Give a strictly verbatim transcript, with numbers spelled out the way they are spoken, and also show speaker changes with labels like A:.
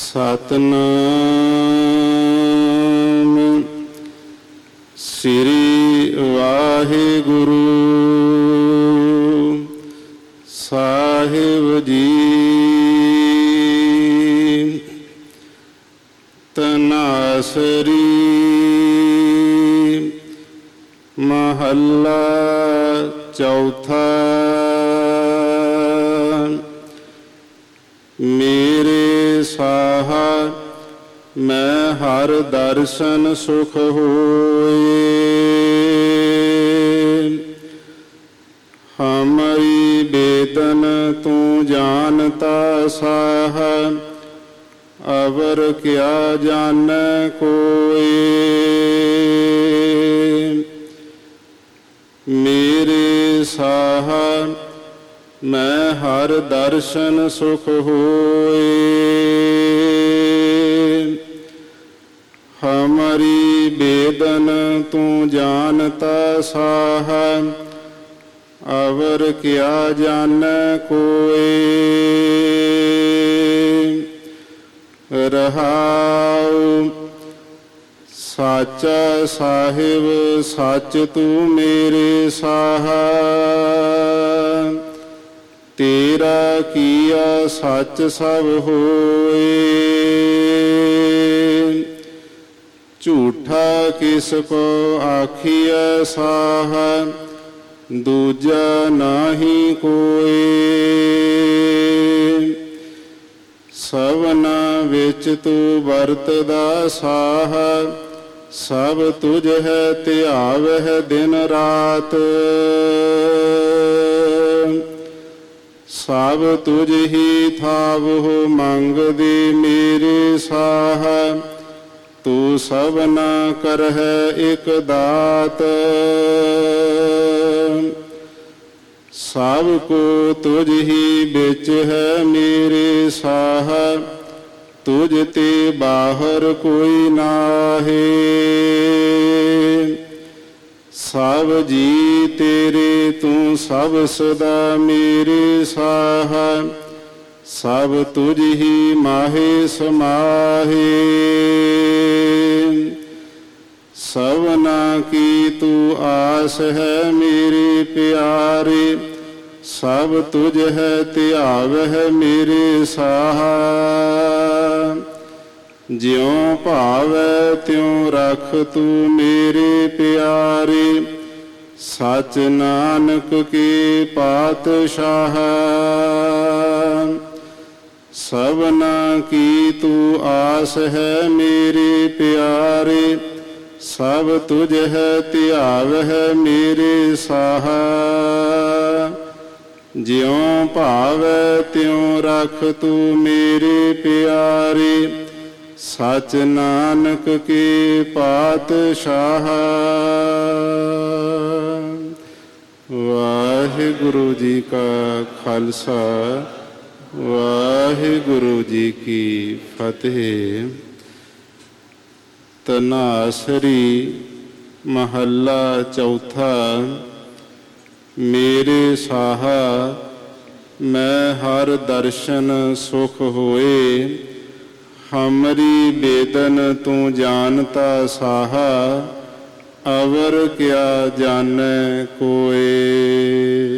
A: ਸਤਨਾਮ ਸ੍ਰੀ ਵਾਹਿਗੁਰੂ ਸਾਹਿਬ ਜੀ। ਤਨਾਸਰੀ ਮਹੱਲਾ ਚੌਥਾ। ਮੇਰੇ ਸਾਹਾ ਮੈਂ ਹਰ ਦਰਸ਼ਨ ਸੁਖ ਹੋਏ। ਹਮਰੀ ਬੇਦਨ ਤੂੰ ਜਾਨਤਾ ਸਾਹ, ਅਵਰ ਕਿਆ ਜਾਨੈ ਕੋਇ। ਮੇਰੇ ਸਾਹਾ ਮੈਂ ਹਰ ਦਰਸ਼ਨ ਸੁਖ ਹੋਏ। ਹਮਰੀ ਬੇਦਨ ਤੂੰ ਜਾਨਤਾ ਸਾਹ, ਅਵਰ ਕਿਆ ਜਾਨੈ ਕੋਇ। ਰਹਾਉ ਸਾਚਾ ਸਾਹਿਬ ਸੱਚ ਤੂੰ ਮੇਰੇ ਸਾਹਾ, ਤੇਰਾ ਕੀਆ ਸੱਚ ਸਭ ਹੋਏ। ਝੂਠਾ ਕਿਸ ਕੋ ਆਖੀਐ ਸਾਹ, ਦੂਜਾ ਨਾਹੀ ਕੋਇ। ਸਭਨਾ ਵਿੱਚ ਤੂੰ ਵਰਤਦਾ ਸਾਹ, ਸਭ ਤੁਝ ਹੈ ਧਿਆਵਹਿ ਦਿਨ ਰਾਤ। ਸਭ ਤੁਝ ਹੀ ਥਾਵਹੁ ਮੰਗਦੇ ਮੇਰੇ ਸਾਹ, ਤੂੰ ਸਭਨਾ ਕਰਹਿ ਇਕ ਦਾਤ। ਸਭ ਕੋ ਤੁਝ ਹੀ ਵਿੱਚ ਹੈ ਮੇਰੇ ਸਾਹ, ਤੁਝ ਤੇ ਬਾਹਰ ਕੋਈ ਨਾਹੀ। ਸਭ ਜੀ ਤੇਰੇ ਤੂੰ ਸਭ ਸਦਾ ਮੇਰੇ ਸਾਹ, ਸਭ ਤੁਝ ਹੀ ਮਾਹੇ ਸਮਾਹੇ। ਸਭਨਾ ਕੀ ਤੂੰ ਆਸ ਹੈ ਮੇਰੇ ਪਿਆਰੇ, ਸਭ ਤੁਝ ਹੈ ਧਿਆਵਹਿ ਮੇਰੇ ਸਾਹ। ਜਿਉ ਭਾਵੈ ਤਿਉ ਰਖ ਤੂੰ ਮੇਰੇ ਪਿਆਰੇ, ਸਚ ਨਾਨਕ ਕੀ ਪਾਤਸ਼ਾਹ। ਸਭਨਾ ਕੀ ਤੂੰ ਆਸ ਹੈ ਮੇਰੇ ਪਿਆਰੇ, ਸਭ ਤੁਝ ਹੈ ਧਿਆਵਹਿ ਮੇਰੇ ਸਾਹ। ਜਿਉ ਭਾਵੈ ਤਿਉ ਰਖ ਤੂੰ ਮੇਰੇ ਪਿਆਰੇ, ਸਚ ਨਾਨਕ ਕੀ ਪਾਤਸ਼ਾਹ। ਵਾਹਿਗੁਰੂ ਜੀ ਕਾ ਖਾਲਸਾ, ਵਾਹਿਗੁਰੂ ਜੀ ਕੀ ਫਤਿਹ। ਤਨਾਸਰੀ ਮਹੱਲਾ ਚੌਥਾ। ਮੇਰੇ ਸਾਹਾ ਮੈਂ ਹਰ ਦਰਸ਼ਨ ਸੁਖ ਹੋਏ। ਹਮਰੀ ਬੇਦਨ ਤੂੰ ਜਾਨਤਾ ਸਾਹਾ, ਅਵਰ ਕਿਆ ਜਾਨੈ ਕੋਇ।